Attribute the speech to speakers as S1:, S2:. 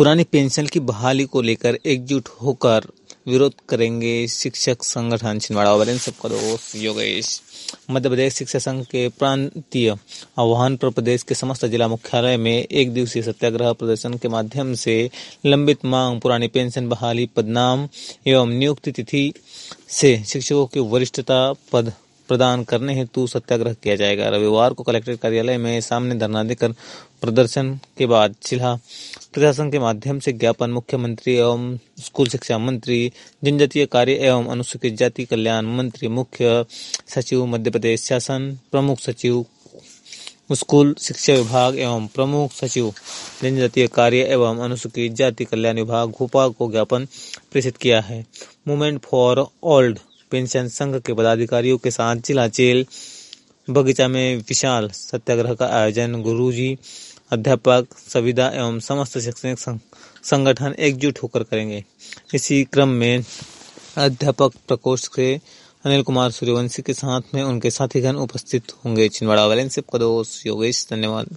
S1: पुरानी पेंशन की बहाली को लेकर एकजुट होकर विरोध करेंगे शिक्षक संगठन छिंदवाड़ा। वाले सबका दोस्त योगेश। मध्य प्रदेश शिक्षा संघ के प्रांतीय आह्वान पर प्रदेश के समस्त जिला मुख्यालय में एक दिवसीय सत्याग्रह प्रदर्शन के माध्यम से लंबित मांग पुरानी पेंशन बहाली, पदनाम एवं नियुक्ति तिथि से शिक्षकों की वरिष्ठता पद प्रदान करने हेतु सत्याग्रह किया जाएगा। रविवार को कलेक्ट्रेट कार्यालय में सामने धरना देकर प्रदर्शन के बाद जिला प्रशासन के माध्यम से ज्ञापन मुख्यमंत्री एवं स्कूल शिक्षा मंत्री, जनजातीय कार्य एवं अनुसूचित जाति कल्याण मंत्री, मुख्य सचिव मध्य प्रदेश शासन, प्रमुख सचिव स्कूल शिक्षा विभाग एवं प्रमुख सचिव जनजातीय कार्य एवं अनुसूचित जाति कल्याण विभाग भोपाल को ज्ञापन प्रेषित किया है। मूवमेंट फॉर ओल्ड पेंशन संघ के पदाधिकारियों के साथ जिला जेल बगीचा में विशाल सत्याग्रह का आयोजन गुरुजी, अध्यापक, संविदा एवं समस्त शैक्षणिक संगठन एकजुट होकर करेंगे। इसी क्रम में अध्यापक प्रकोष्ठ के अनिल कुमार सूर्यवंशी के साथ में उनके साथीगण उपस्थित होंगे। छिंदवाड़ा वाले से दोस्त योगेश। धन्यवाद।